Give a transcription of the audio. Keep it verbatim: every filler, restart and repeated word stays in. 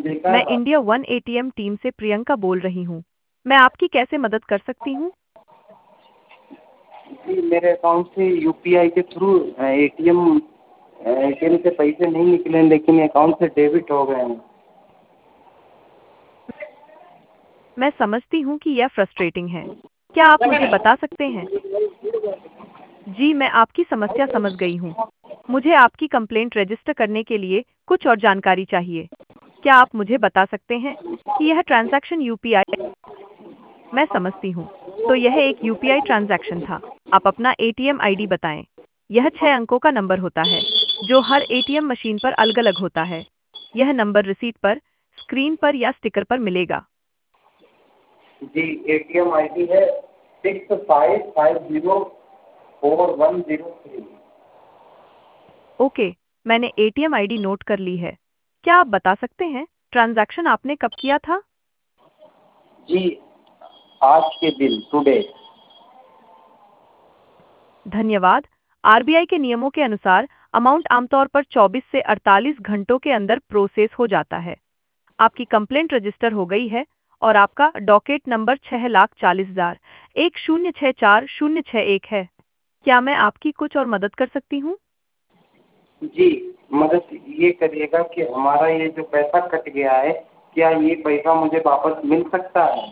बेकार मैं बात। इंडिया वन एटीएम टीम से प्रियंका बोल रही हूँ। मैं आपकी कैसे मदद कर सकती हूँ? जी मेरे अकाउंट से यूपीआई के थ्रू एटीएम एटीएम से पैसे नहीं निकले लेकिन अकाउंट से डेबिट हो गए हैं। मैं समझती हूँ कि यह फ्रस्ट्रेटिंग है। क्या आप मुझे बता सकते हैं? जी, मैं आपकी समस्या समझ गई हूँ। मुझे आपकी कंप्लेंट रजिस्टर करने के लिए कुछ और जानकारी चाहिए। क्या आप मुझे बता सकते हैं कि यह ट्रांजैक्शन यूपीआई? मैं समझती हूँ। तो यह एक यूपीआई ट्रांजैक्शन था। आप अपना एटीएम आईडी बताएं। यह छह अंकों का नंबर होता है, जो हर एटीएम मशीन पर अलग-अलग होता है। यह नंबर रिसीट पर, स्क्रीन पर या स्टिकर पर मिलेगा। जी एटीएम आईडी है six five five zero four one zero three. Okay, मैंने एटीएम आईडी नोट कर ली है। क्या आप बता सकते हैं ट्रांजैक्शन आपने कब किया था? जी आज के दिन टुडे। धन्यवाद। आरबीआई के नियमों के अनुसार अमाउंट आमतौर पर चौबीस से अड़तालीस घंटों के अंदर प्रोसेस हो जाता है। आपकी कंप्लेंट रजिस्टर हो गई है और आपका डॉकेट नंबर छह लाख चालीस हजार एक शून्य छह चार शून्य छह एक है। क्या मैं आपकी कुछ और मदद कर सकती हूँ? जी मदद ये करिएगा कि हमारा ये जो पैसा कट गया है क्या ये पैसा मुझे वापस मिल सकता है?